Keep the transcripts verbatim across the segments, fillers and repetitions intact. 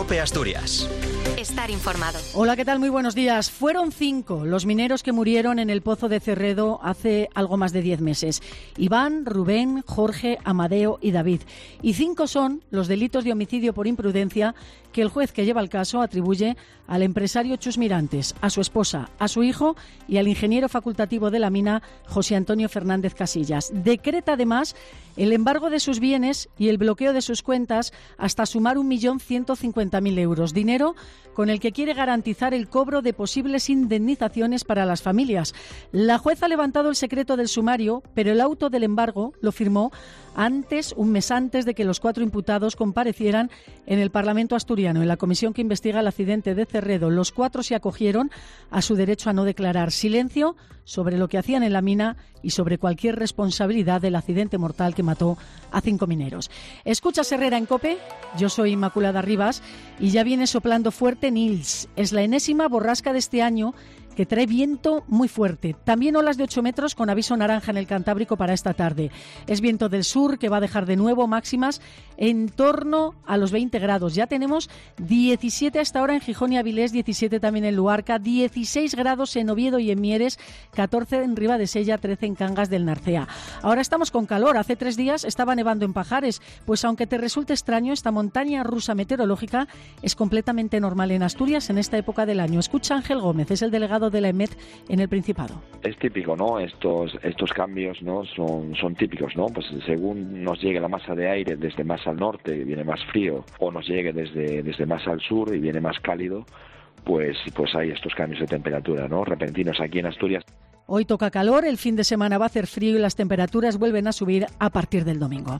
COPE Asturias. Estar informado. Hola, ¿qué tal? Muy buenos días. Fueron cinco los mineros que murieron en el Pozo de Cerredo hace algo más de diez meses. Iván, Rubén, Jorge, Amadeo y David. Y cinco son los delitos de homicidio por imprudencia que el juez que lleva el caso atribuye al empresario Chus Mirantes, a su esposa, a su hijo y al ingeniero facultativo de la mina, José Antonio Fernández Casillas. Decreta además el embargo de sus bienes y el bloqueo de sus cuentas hasta sumar un millón ciento cincuenta mil euros. Dinero con el que quiere garantizar el cobro de posibles indemnizaciones para las familias. La jueza ha levantado el secreto del sumario, pero el auto del embargo lo firmó antes, un mes antes de que los cuatro imputados comparecieran en el Parlamento asturiano, en la comisión que investiga el accidente de Cerredo. Los cuatro se acogieron a su derecho a no declarar. Silencio sobre lo que hacían en la mina y sobre cualquier responsabilidad del accidente mortal que mató a cinco mineros. Escuchas Herrera en COPE, yo soy Inmaculada Rivas y ya viene soplando fuerte Nils. Es la enésima borrasca de este año que trae viento muy fuerte. También olas de ocho metros con aviso naranja en el Cantábrico para esta tarde. Es viento del sur que va a dejar de nuevo máximas en torno a los veinte grados. Ya tenemos diecisiete hasta ahora en Gijón y Avilés, diecisiete también en Luarca, dieciséis grados en Oviedo y en Mieres, catorce en Ribadesella, trece en Cangas del Narcea. Ahora estamos con calor. Hace tres días estaba nevando en Pajares. Pues aunque te resulte extraño, esta montaña rusa meteorológica es completamente normal en Asturias en esta época del año. Escucha Ángel Gómez, es el delegado de la EMET en el Principado. Es típico, ¿no? Estos estos cambios, ¿no? Son son típicos, ¿no? Pues según nos llegue la masa de aire desde más al norte, viene más frío, o nos llegue desde desde más al sur y viene más cálido, pues pues hay estos cambios de temperatura, ¿no? Repentinos aquí en Asturias. Hoy toca calor, el fin de semana va a hacer frío y las temperaturas vuelven a subir a partir del domingo.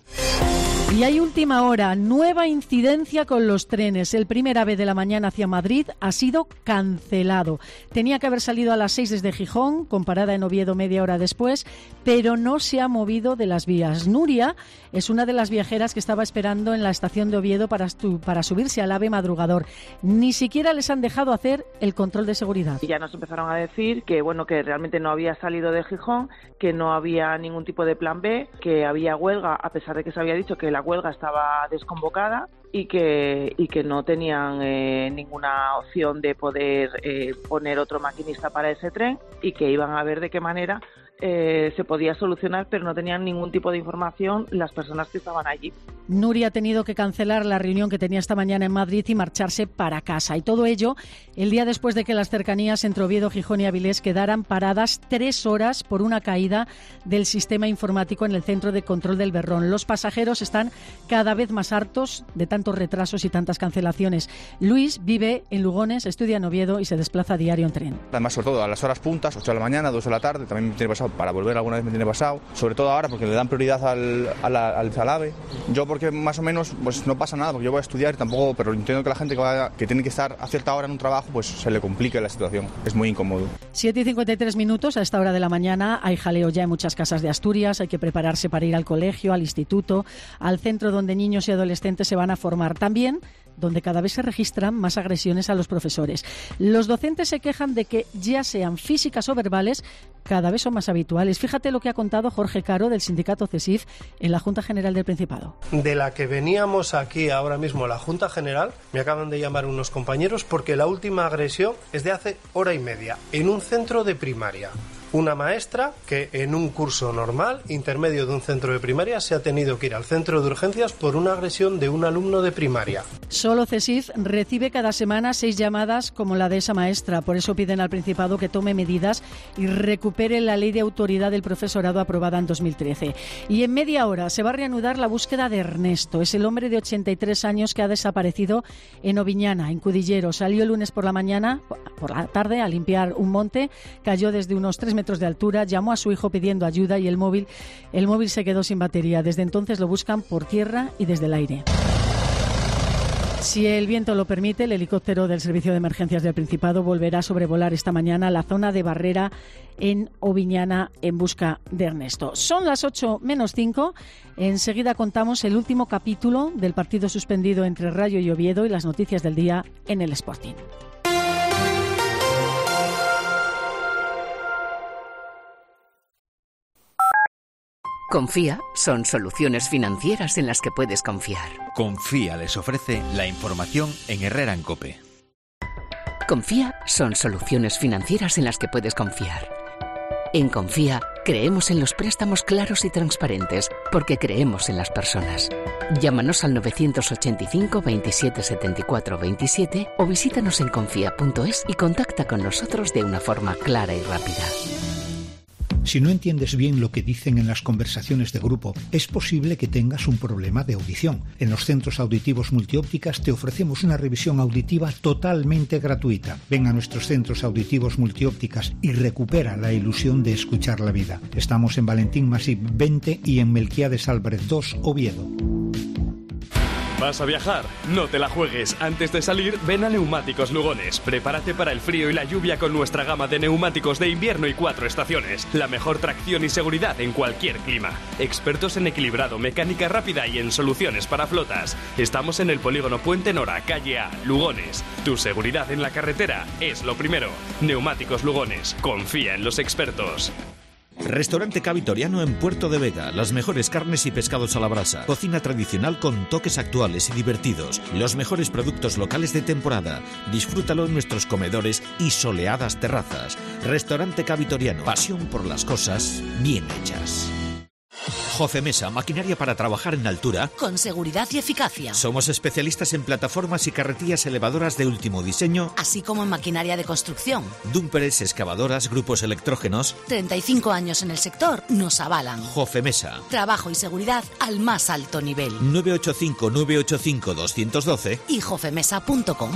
Y hay última hora, nueva incidencia con los trenes. El primer AVE de la mañana hacia Madrid ha sido cancelado. Tenía que haber salido a las seis desde Gijón, con parada en Oviedo media hora después, pero no se ha movido de las vías. Nuria es una de las viajeras que estaba esperando en la estación de Oviedo para, para subirse al AVE madrugador. Ni siquiera les han dejado hacer el control de seguridad. Y ya nos empezaron a decir que, bueno, que realmente no había salido de Gijón, que no había ningún tipo de plan B, que había huelga, a pesar de que se había dicho que la huelga estaba desconvocada y que y que no tenían eh, ninguna opción de poder eh, poner otro maquinista para ese tren y que iban a ver de qué manera eh, se podía solucionar, pero no tenían ningún tipo de información las personas que estaban allí. Nuria ha tenido que cancelar la reunión que tenía esta mañana en Madrid y marcharse para casa. Y todo ello el día después de que las cercanías entre Oviedo, Gijón y Avilés quedaran paradas tres horas por una caída del sistema informático en el centro de control del Berrón. Los pasajeros están cada vez más hartos de tantos retrasos y tantas cancelaciones. Luis vive en Lugones, estudia en Oviedo y se desplaza a diario en tren. Además, sobre todo a las horas puntas, ocho de la mañana, dos de la tarde, también me tiene pasado, para volver alguna vez me tiene pasado, sobre todo ahora porque le dan prioridad al, al, al, al AVE. Yo porque más o menos pues no pasa nada, porque yo voy a estudiar y tampoco, pero entiendo que la gente que, va, que tiene que estar a cierta hora en un trabajo, pues se le complique la situación, es muy incómodo. siete y cincuenta y tres minutos, a esta hora de la mañana hay jaleo ya en muchas casas de Asturias, hay que prepararse para ir al colegio, al instituto, al centro donde niños y adolescentes se van a formar. También donde cada vez se registran más agresiones a los profesores. Los docentes se quejan de que, ya sean físicas o verbales, cada vez son más habituales. Fíjate lo que ha contado Jorge Caro, del sindicato CESIF, en la Junta General del Principado. De la que veníamos aquí ahora mismo, la Junta General, me acaban de llamar unos compañeros porque la última agresión es de hace hora y media, en un centro de primaria. Una maestra que en un curso normal, intermedio de un centro de primaria, se ha tenido que ir al centro de urgencias por una agresión de un alumno de primaria. Solo CESIF recibe cada semana seis llamadas como la de esa maestra. Por eso piden al Principado que tome medidas y recupere la ley de autoridad del profesorado aprobada en dos mil trece. Y en media hora se va a reanudar la búsqueda de Ernesto. Es el hombre de ochenta y tres años que ha desaparecido en Oviñana, en Cudillero. Salió el lunes por la mañana, por la tarde, a limpiar un monte. Cayó desde unos tres metros de altura, llamó a su hijo pidiendo ayuda y el móvil, el móvil se quedó sin batería. Desde entonces lo buscan por tierra y desde el aire. Si el viento lo permite, el helicóptero del Servicio de Emergencias del Principado volverá a sobrevolar esta mañana la zona de Barrera en Oviñana en busca de Ernesto. Son las ocho menos cinco. Enseguida contamos el último capítulo del partido suspendido entre Rayo y Oviedo y las noticias del día en el Sporting. Confía son soluciones financieras en las que puedes confiar. Confía les ofrece la información en Herrera en COPE. Confía son soluciones financieras en las que puedes confiar. En Confía creemos en los préstamos claros y transparentes porque creemos en las personas. Llámanos al novecientos ochenta y cinco, veintisiete, setenta y cuatro, veintisiete o visítanos en confía punto es y contacta con nosotros de una forma clara y rápida. Si no entiendes bien lo que dicen en las conversaciones de grupo, es posible que tengas un problema de audición. En los centros auditivos Multiópticas te ofrecemos una revisión auditiva totalmente gratuita. Ven a nuestros centros auditivos Multiópticas y recupera la ilusión de escuchar la vida. Estamos en Valentín Masip veinte y en Melquiades Álvarez dos, Oviedo. ¿Vas a viajar? No te la juegues. Antes de salir, ven a Neumáticos Lugones. Prepárate para el frío y la lluvia con nuestra gama de neumáticos de invierno y cuatro estaciones. La mejor tracción y seguridad en cualquier clima. Expertos en equilibrado, mecánica rápida y en soluciones para flotas. Estamos en el Polígono Puente Nora, calle A, Lugones. Tu seguridad en la carretera es lo primero. Neumáticos Lugones. Confía en los expertos. Restaurante Ca Vitoriano en Puerto de Vega. Las mejores carnes y pescados a la brasa. Cocina tradicional con toques actuales y divertidos. Los mejores productos locales de temporada. Disfrútalo en nuestros comedores y soleadas terrazas. Restaurante Ca Vitoriano. Pasión por las cosas bien hechas. Jofemesa, maquinaria para trabajar en altura. Con seguridad y eficacia. Somos especialistas en plataformas y carretillas elevadoras de último diseño. Así como en maquinaria de construcción. Dumpers, excavadoras, grupos electrógenos. treinta y cinco años en el sector nos avalan. Jofemesa. Trabajo y seguridad al más alto nivel. nueve ocho cinco, nueve ocho cinco, dos uno dos y jofemesa punto com.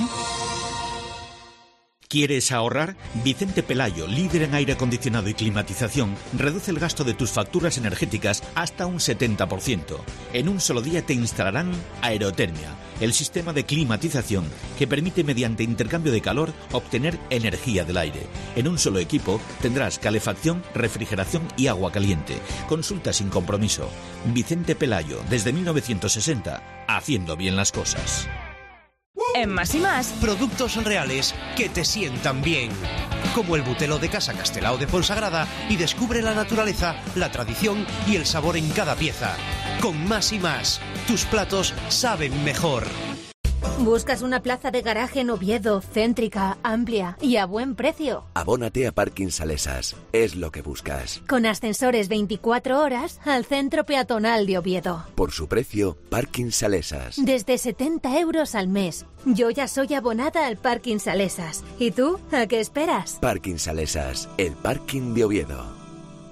¿Quieres ahorrar? Vicente Pelayo, líder en aire acondicionado y climatización, reduce el gasto de tus facturas energéticas hasta un setenta por ciento. En un solo día te instalarán Aerotermia, el sistema de climatización que permite mediante intercambio de calor obtener energía del aire. En un solo equipo tendrás calefacción, refrigeración y agua caliente. Consulta sin compromiso. Vicente Pelayo, desde mil novecientos sesenta, haciendo bien las cosas. En Más y Más, productos reales que te sientan bien, como el butelo de Casa Castelao de Fonsagrada, y descubre la naturaleza, la tradición y el sabor en cada pieza. Con Más y Más, tus platos saben mejor. ¿Buscas una plaza de garaje en Oviedo, céntrica, amplia y a buen precio? Abónate a Parking Salesas, es lo que buscas. Con ascensores veinticuatro horas al centro peatonal de Oviedo. Por su precio, Parking Salesas. Desde setenta euros al mes. Yo ya soy abonada al Parking Salesas. ¿Y tú? ¿A qué esperas? Parking Salesas, el parking de Oviedo.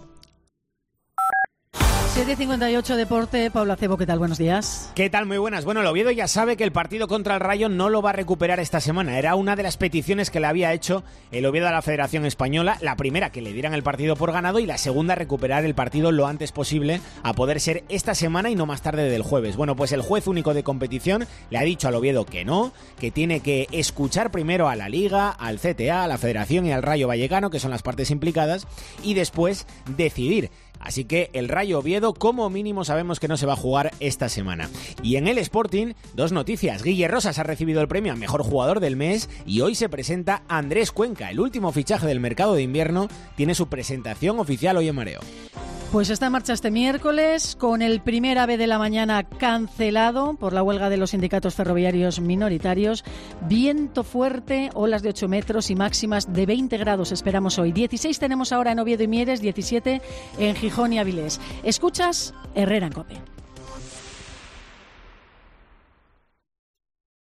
siete cincuenta y ocho Deporte, Pablo Acebo, ¿qué tal? Buenos días. ¿Qué tal? Muy buenas. Bueno, el Oviedo ya sabe que el partido contra el Rayo no lo va a recuperar esta semana. Era una de las peticiones que le había hecho el Oviedo a la Federación Española. La primera, que le dieran el partido por ganado, y la segunda, recuperar el partido lo antes posible, a poder ser esta semana y no más tarde del jueves. Bueno, pues el juez único de competición le ha dicho al Oviedo que no, que tiene que escuchar primero a la Liga, al C T A, a la Federación y al Rayo Vallecano, que son las partes implicadas, y después decidir. Así que el Rayo Oviedo, como mínimo, sabemos que no se va a jugar esta semana. Y en el Sporting, dos noticias. Guille Rosas ha recibido el premio a Mejor Jugador del Mes y hoy se presenta Andrés Cuenca. El último fichaje del mercado de invierno tiene su presentación oficial hoy en Mareo. Pues está en marcha este miércoles con el primer AVE de la mañana cancelado por la huelga de los sindicatos ferroviarios minoritarios. Viento fuerte, olas de ocho metros y máximas de veinte grados esperamos hoy. dieciséis tenemos ahora en Oviedo y Mieres, diecisiete en Gijón y Avilés. Escuchas Herrera en COPE.